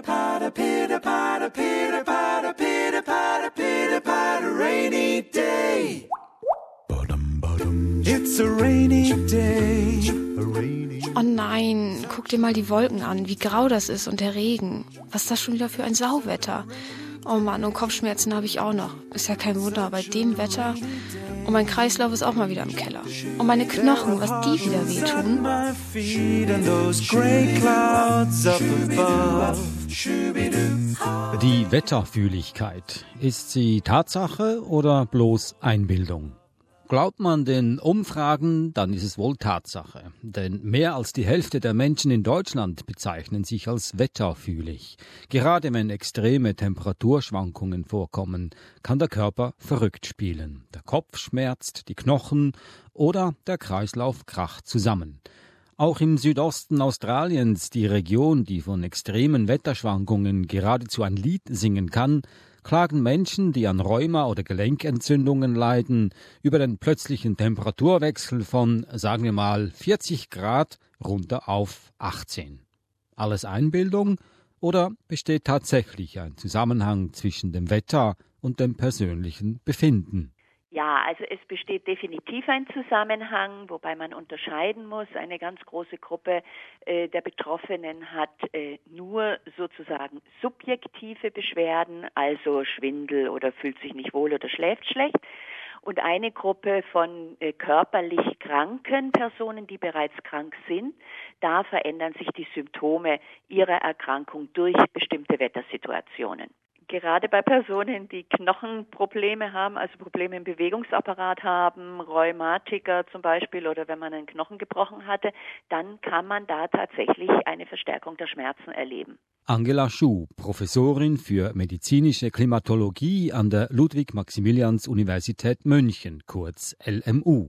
patter, pitter, patter, pitter, patter, pitter, patter, pitter, patter, rainy day. It's a rainy day. Oh nein, guck dir mal die Wolken an, wie grau das ist und der Regen. Was ist das schon wieder für ein Sauwetter? Oh Mann, und Kopfschmerzen habe ich auch noch. Ist ja kein Wunder, bei dem Wetter. Und mein Kreislauf ist auch mal wieder im Keller. Und meine Knochen, was die wieder wehtun. Die Wetterfühligkeit. Ist sie Tatsache oder bloß Einbildung? Glaubt man den Umfragen, dann ist es wohl Tatsache. Denn mehr als die Hälfte der Menschen in Deutschland bezeichnen sich als wetterfühlig. Gerade wenn extreme Temperaturschwankungen vorkommen, kann der Körper verrückt spielen. Der Kopf schmerzt, die Knochen oder der Kreislauf kracht zusammen. Auch im Südosten Australiens, die Region, die von extremen Wetterschwankungen geradezu ein Lied singen kann, klagen Menschen, die an Rheuma oder Gelenkentzündungen leiden, über den plötzlichen Temperaturwechsel von, sagen wir mal, 40 Grad runter auf 18. Alles Einbildung oder besteht tatsächlich ein Zusammenhang zwischen dem Wetter und dem persönlichen Befinden? Ja, also es besteht definitiv ein Zusammenhang, wobei man unterscheiden muss. Eine ganz große Gruppe der Betroffenen hat nur sozusagen subjektive Beschwerden, also Schwindel oder fühlt sich nicht wohl oder schläft schlecht. Und eine Gruppe von körperlich kranken Personen, die bereits krank sind, da verändern sich die Symptome ihrer Erkrankung durch bestimmte Wettersituationen. Gerade bei Personen, die Knochenprobleme haben, also Probleme im Bewegungsapparat haben, Rheumatiker zum Beispiel oder wenn man einen Knochen gebrochen hatte, dann kann man da tatsächlich eine Verstärkung der Schmerzen erleben. Angela Schuh, Professorin für medizinische Klimatologie an der Ludwig-Maximilians-Universität München, kurz LMU.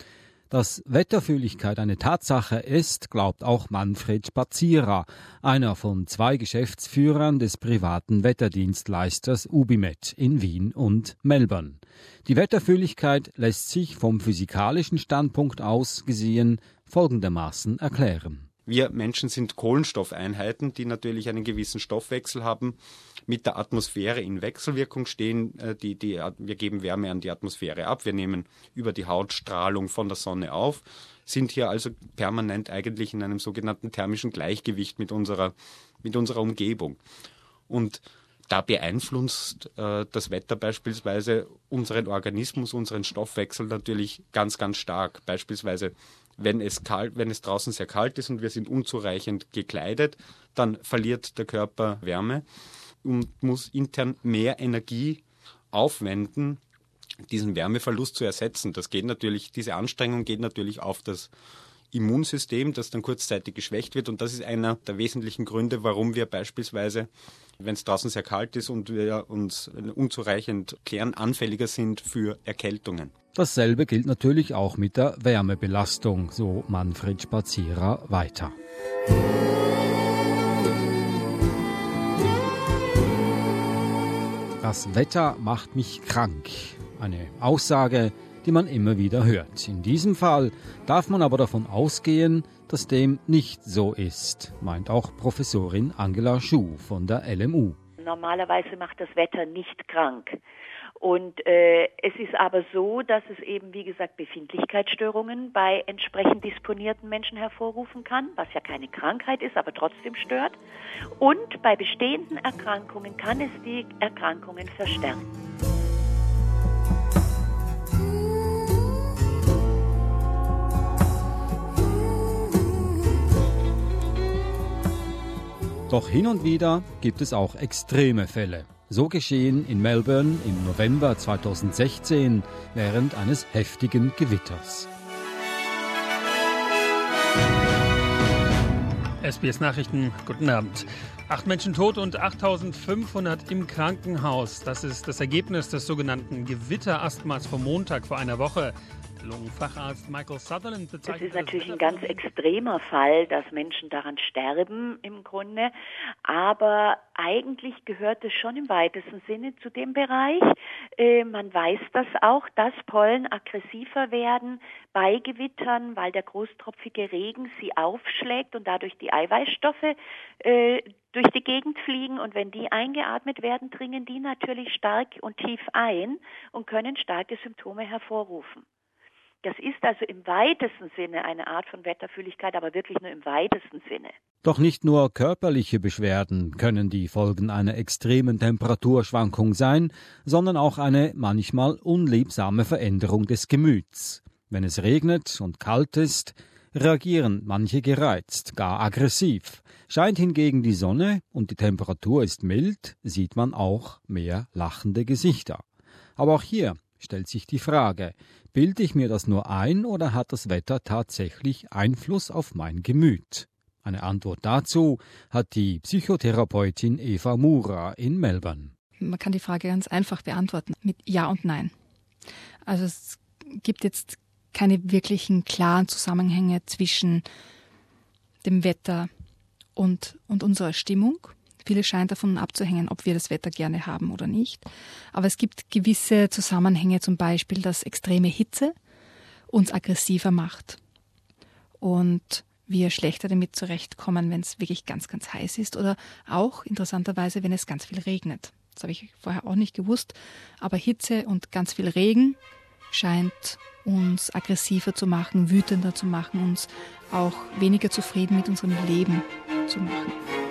Dass Wetterfühligkeit eine Tatsache ist, glaubt auch Manfred Spazierer, einer von 2 Geschäftsführern des privaten Wetterdienstleisters Ubimet in Wien und Melbourne. Die Wetterfühligkeit lässt sich vom physikalischen Standpunkt aus gesehen folgendermaßen erklären. Wir Menschen sind Kohlenstoffeinheiten, die natürlich einen gewissen Stoffwechsel haben, mit der Atmosphäre in Wechselwirkung stehen. Wir geben Wärme an die Atmosphäre ab, wir nehmen über die Haut Strahlung von der Sonne auf, sind hier also permanent eigentlich in einem sogenannten thermischen Gleichgewicht mit unserer Umgebung. Und da beeinflusst das Wetter beispielsweise unseren Organismus, unseren Stoffwechsel natürlich ganz, ganz stark. Beispielsweise wenn es draußen sehr kalt ist und wir sind unzureichend gekleidet, dann verliert der Körper Wärme und muss intern mehr Energie aufwenden, diesen Wärmeverlust zu ersetzen. Diese Anstrengung geht natürlich auf das Immunsystem, das dann kurzzeitig geschwächt wird. Und das ist einer der wesentlichen Gründe, warum wir beispielsweise, wenn es draußen sehr kalt ist und wir uns unzureichend klären, anfälliger sind für Erkältungen. Dasselbe gilt natürlich auch mit der Wärmebelastung, so Manfred Spazierer weiter. Das Wetter macht mich krank. Eine Aussage, die man immer wieder hört. In diesem Fall darf man aber davon ausgehen, dass dem nicht so ist, meint auch Professorin Angela Schuh von der LMU. Normalerweise macht das Wetter nicht krank. Und es ist aber so, dass es eben, wie gesagt, Befindlichkeitsstörungen bei entsprechend disponierten Menschen hervorrufen kann, was ja keine Krankheit ist, aber trotzdem stört. Und bei bestehenden Erkrankungen kann es die Erkrankungen verstärken. Doch hin und wieder gibt es auch extreme Fälle. So geschehen in Melbourne im November 2016 während eines heftigen Gewitters. SBS Nachrichten, guten Abend. 8 Menschen tot und 8.500 im Krankenhaus. Das ist das Ergebnis des sogenannten Gewitterasthmas vom Montag vor einer Woche. Einbildung. Facharzt Michael Sutherland bezeichnet das ist natürlich ein ganz extremer Fall, dass Menschen daran sterben im Grunde, aber eigentlich gehört es schon im weitesten Sinne zu dem Bereich. Man weiß das auch, dass Pollen aggressiver werden bei Gewittern, weil der großtropfige Regen sie aufschlägt und dadurch die Eiweißstoffe durch die Gegend fliegen, und wenn die eingeatmet werden, dringen die natürlich stark und tief ein und können starke Symptome hervorrufen. Das ist also im weitesten Sinne eine Art von Wetterfühligkeit, aber wirklich nur im weitesten Sinne. Doch nicht nur körperliche Beschwerden können die Folgen einer extremen Temperaturschwankung sein, sondern auch eine manchmal unliebsame Veränderung des Gemüts. Wenn es regnet und kalt ist, reagieren manche gereizt, gar aggressiv. Scheint hingegen die Sonne und die Temperatur ist mild, sieht man auch mehr lachende Gesichter. Aber auch hier stellt sich die Frage, bilde ich mir das nur ein oder hat das Wetter tatsächlich Einfluss auf mein Gemüt? Eine Antwort dazu hat die Psychotherapeutin Eva Mura in Melbourne. Man kann die Frage ganz einfach beantworten mit Ja und Nein. Also es gibt jetzt keine wirklichen klaren Zusammenhänge zwischen dem Wetter und unserer Stimmung. Viele scheinen davon abzuhängen, ob wir das Wetter gerne haben oder nicht. Aber es gibt gewisse Zusammenhänge, zum Beispiel, dass extreme Hitze uns aggressiver macht und wir schlechter damit zurechtkommen, wenn es wirklich ganz, ganz heiß ist, oder auch interessanterweise, wenn es ganz viel regnet. Das habe ich vorher auch nicht gewusst, aber Hitze und ganz viel Regen scheint uns aggressiver zu machen, wütender zu machen, uns auch weniger zufrieden mit unserem Leben zu machen.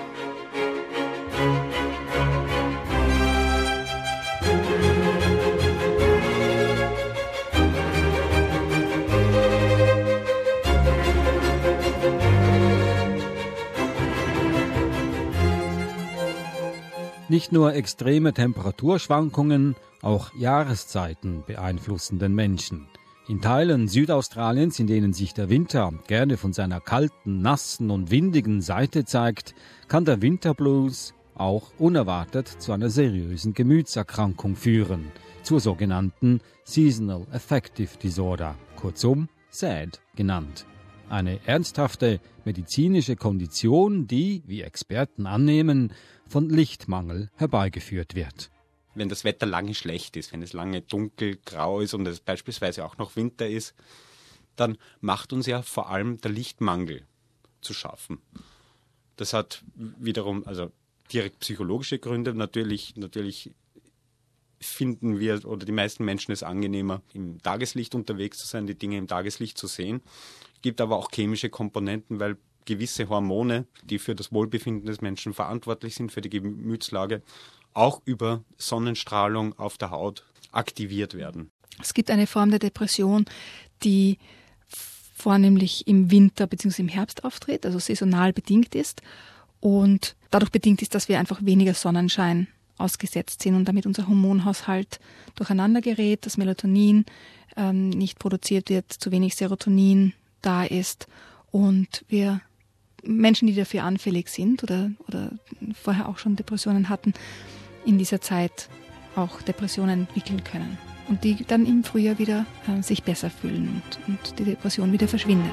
Nicht nur extreme Temperaturschwankungen, auch Jahreszeiten beeinflussen den Menschen. In Teilen Südaustraliens, in denen sich der Winter gerne von seiner kalten, nassen und windigen Seite zeigt, kann der Winterblues auch unerwartet zu einer seriösen Gemütserkrankung führen, zur sogenannten Seasonal Affective Disorder, kurzum SAD genannt. Eine ernsthafte medizinische Kondition, die, wie Experten annehmen, von Lichtmangel herbeigeführt wird. Wenn das Wetter lange schlecht ist, wenn es lange dunkel, grau ist und es beispielsweise auch noch Winter ist, dann macht uns ja vor allem der Lichtmangel zu schaffen. Das hat wiederum also direkt psychologische Gründe. Natürlich finden wir oder die meisten Menschen es angenehmer, im Tageslicht unterwegs zu sein, die Dinge im Tageslicht zu sehen. Es gibt aber auch chemische Komponenten, weil gewisse Hormone, die für das Wohlbefinden des Menschen verantwortlich sind, für die Gemütslage, auch über Sonnenstrahlung auf der Haut aktiviert werden. Es gibt eine Form der Depression, die vornehmlich im Winter bzw. im Herbst auftritt, also saisonal bedingt ist und dadurch bedingt ist, dass wir einfach weniger Sonnenschein ausgesetzt sind und damit unser Hormonhaushalt durcheinander gerät, das Melatonin nicht produziert wird, zu wenig Serotonin da ist und wir Menschen, die dafür anfällig sind oder vorher auch schon Depressionen hatten, in dieser Zeit auch Depressionen entwickeln können und die dann im Frühjahr wieder sich besser fühlen und die Depression wieder verschwindet.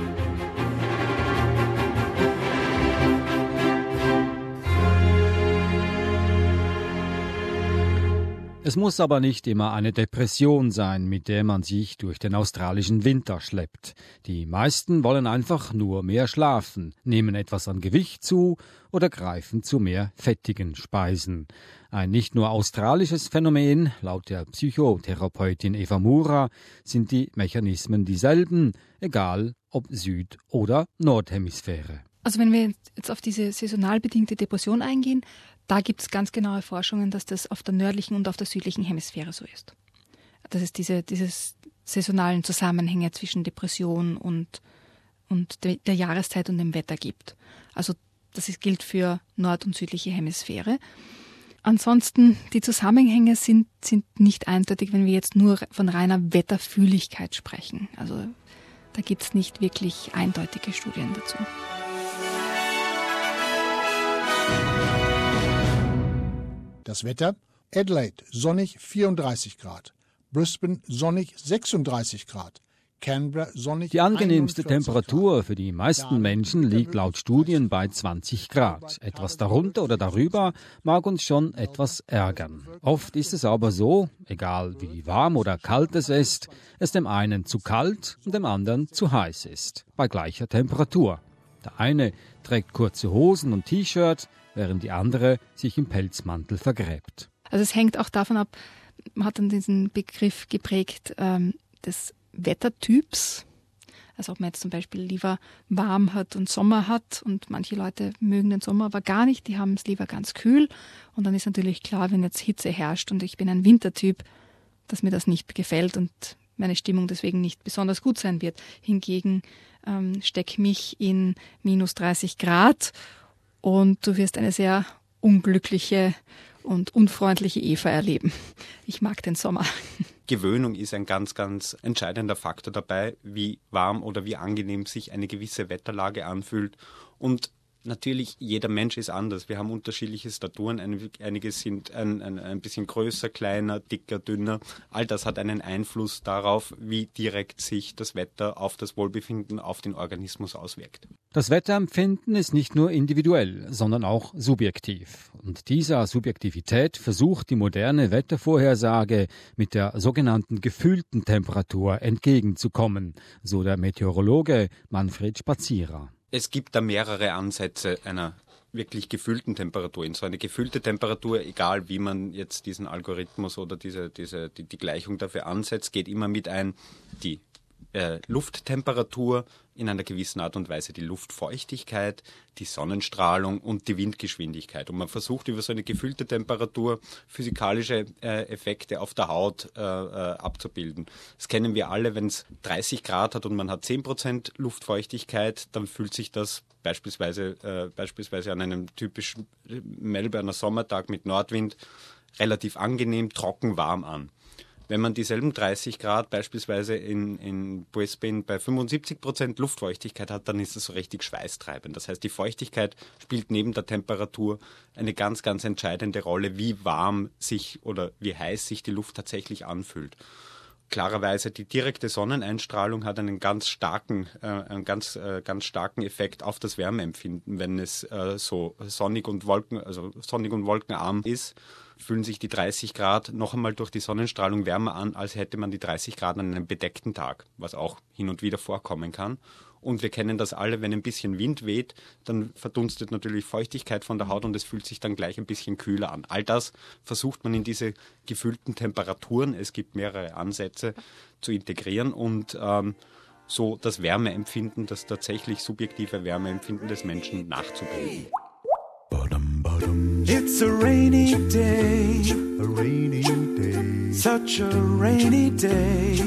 Es muss aber nicht immer eine Depression sein, mit der man sich durch den australischen Winter schleppt. Die meisten wollen einfach nur mehr schlafen, nehmen etwas an Gewicht zu oder greifen zu mehr fettigen Speisen. Ein nicht nur australisches Phänomen, laut der Psychotherapeutin Eva Mura, sind die Mechanismen dieselben, egal ob Süd- oder Nordhemisphäre. Also wenn wir jetzt auf diese saisonal bedingte Depression eingehen, da gibt es ganz genaue Forschungen, dass das auf der nördlichen und auf der südlichen Hemisphäre so ist. Dass es diese saisonalen Zusammenhänge zwischen Depression und der Jahreszeit und dem Wetter gibt. Also das gilt für nord- und südliche Hemisphäre. Ansonsten, die Zusammenhänge sind nicht eindeutig, wenn wir jetzt nur von reiner Wetterfühligkeit sprechen. Also da gibt es nicht wirklich eindeutige Studien dazu. Das Wetter: Adelaide sonnig 34 Grad, Brisbane sonnig 36 Grad, Canberra sonnig. Die angenehmste 41 Temperatur Grad. für die meisten Menschen liegt laut Studien bei 20 Grad. Etwas darunter oder darüber mag uns schon etwas ärgern. Oft ist es aber so, egal wie warm oder kalt es ist, es dem einen zu kalt und dem anderen zu heiß ist, bei gleicher Temperatur. Der eine trägt kurze Hosen und T-Shirt, während die andere sich im Pelzmantel vergräbt. Also es hängt auch davon ab, man hat dann diesen Begriff geprägt des Wettertyps. Also ob man jetzt zum Beispiel lieber warm hat und Sommer hat und manche Leute mögen den Sommer aber gar nicht, die haben es lieber ganz kühl. Und dann ist natürlich klar, wenn jetzt Hitze herrscht und ich bin ein Wintertyp, dass mir das nicht gefällt und meine Stimmung deswegen nicht besonders gut sein wird. Hingegen steck mich in minus 30 Grad und du wirst eine sehr unglückliche und unfreundliche Eva erleben. Ich mag den Sommer. Gewöhnung ist ein ganz, ganz entscheidender Faktor dabei, wie warm oder wie angenehm sich eine gewisse Wetterlage anfühlt. Und natürlich, jeder Mensch ist anders. Wir haben unterschiedliche Staturen. Einige sind ein bisschen größer, kleiner, dicker, dünner. All das hat einen Einfluss darauf, wie direkt sich das Wetter auf das Wohlbefinden, auf den Organismus auswirkt. Das Wetterempfinden ist nicht nur individuell, sondern auch subjektiv. Und dieser Subjektivität versucht die moderne Wettervorhersage mit der sogenannten gefühlten Temperatur entgegenzukommen, so der Meteorologe Manfred Spazierer. Es gibt da mehrere Ansätze einer wirklich gefühlten Temperatur. In so eine gefühlte Temperatur, egal wie man jetzt diesen Algorithmus oder die Gleichung dafür ansetzt, geht immer mit ein die Lufttemperatur, in einer gewissen Art und Weise die Luftfeuchtigkeit, die Sonnenstrahlung und die Windgeschwindigkeit. Und man versucht über so eine gefühlte Temperatur physikalische Effekte auf der Haut abzubilden. Das kennen wir alle, wenn es 30 Grad hat und man hat 10% Luftfeuchtigkeit, dann fühlt sich das beispielsweise an einem typischen Melbourner Sommertag mit Nordwind relativ angenehm, trocken, warm an. Wenn man dieselben 30 Grad beispielsweise in Brisbane bei 75% Luftfeuchtigkeit hat, dann ist das so richtig schweißtreibend. Das heißt, die Feuchtigkeit spielt neben der Temperatur eine ganz, ganz entscheidende Rolle, wie warm sich oder wie heiß sich die Luft tatsächlich anfühlt. Klarerweise, die direkte Sonneneinstrahlung hat einen ganz starken Effekt auf das Wärmeempfinden. Wenn es so sonnig und wolkenarm ist, fühlen sich die 30 Grad noch einmal durch die Sonnenstrahlung wärmer an, als hätte man die 30 Grad an einem bedeckten Tag, was auch hin und wieder vorkommen kann. Und wir kennen das alle, wenn ein bisschen Wind weht, dann verdunstet natürlich Feuchtigkeit von der Haut und es fühlt sich dann gleich ein bisschen kühler an. All das versucht man in diese gefühlten Temperaturen, es gibt mehrere Ansätze, zu integrieren und so das Wärmeempfinden, das tatsächlich subjektive Wärmeempfinden des Menschen nachzubilden. It's a rainy day, such a rainy day,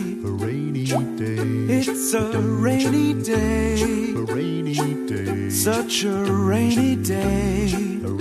it's a rainy day, such a rainy day,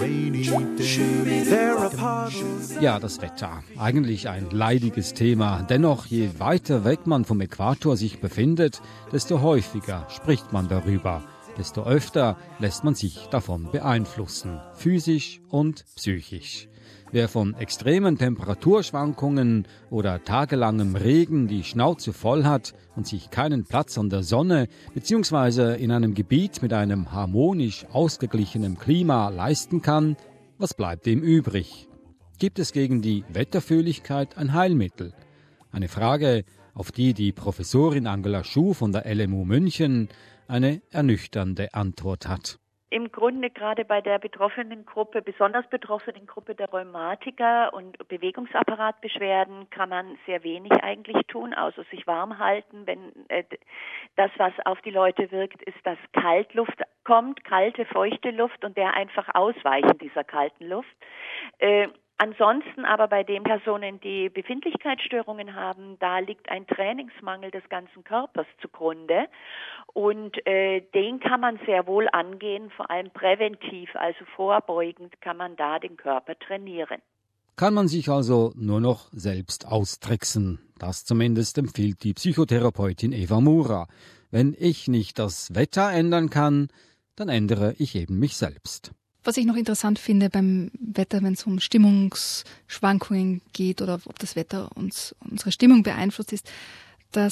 there are puddles. Ja, das Wetter. Eigentlich ein leidiges Thema. Dennoch, je weiter weg man vom Äquator sich befindet, desto häufiger spricht man darüber. Desto öfter lässt man sich davon beeinflussen, physisch und psychisch. Wer von extremen Temperaturschwankungen oder tagelangem Regen die Schnauze voll hat und sich keinen Platz an der Sonne bzw. in einem Gebiet mit einem harmonisch ausgeglichenen Klima leisten kann, was bleibt ihm übrig? Gibt es gegen die Wetterfühligkeit ein Heilmittel? Eine Frage, auf die die Professorin Angela Schuh von der LMU München eine ernüchternde Antwort hat. Im Grunde gerade bei der besonders betroffenen Gruppe der Rheumatiker und Bewegungsapparatbeschwerden kann man sehr wenig eigentlich tun, außer sich warm halten. Wenn das, was auf die Leute wirkt, ist, dass Kaltluft kommt, kalte, feuchte Luft und der einfach ausweichen dieser kalten Luft. Ansonsten aber bei den Personen, die Befindlichkeitsstörungen haben, da liegt ein Trainingsmangel des ganzen Körpers zugrunde und den kann man sehr wohl angehen, vor allem präventiv, also vorbeugend kann man da den Körper trainieren. Kann man sich also nur noch selbst austricksen. Das zumindest empfiehlt die Psychotherapeutin Eva Mura. Wenn ich nicht das Wetter ändern kann, dann ändere ich eben mich selbst. Was ich noch interessant finde beim Wetter, wenn es um Stimmungsschwankungen geht oder ob das Wetter unsere Stimmung beeinflusst, ist, dass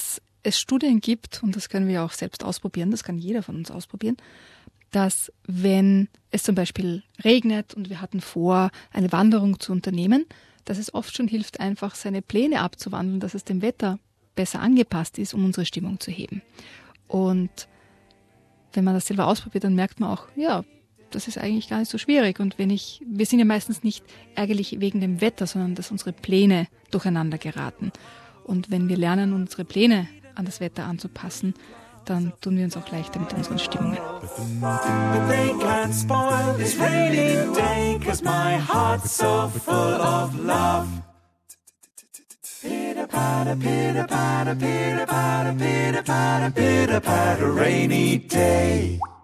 es Studien gibt, und das können wir auch selbst ausprobieren, das kann jeder von uns ausprobieren, dass wenn es zum Beispiel regnet und wir hatten vor, eine Wanderung zu unternehmen, dass es oft schon hilft, einfach seine Pläne abzuwandeln, dass es dem Wetter besser angepasst ist, um unsere Stimmung zu heben. Und wenn man das selber ausprobiert, dann merkt man auch, ja, das ist eigentlich gar nicht so schwierig. Und wir sind ja meistens nicht ärgerlich wegen dem Wetter, sondern dass unsere Pläne durcheinander geraten. Und wenn wir lernen, unsere Pläne an das Wetter anzupassen, dann tun wir uns auch leichter mit unseren Stimmungen. But they can't spoil this rainy day, 'cause my heart's so full of love. Pitter patter, pitter patter, pitter patter, pitter patter, pitter patter, rainy day.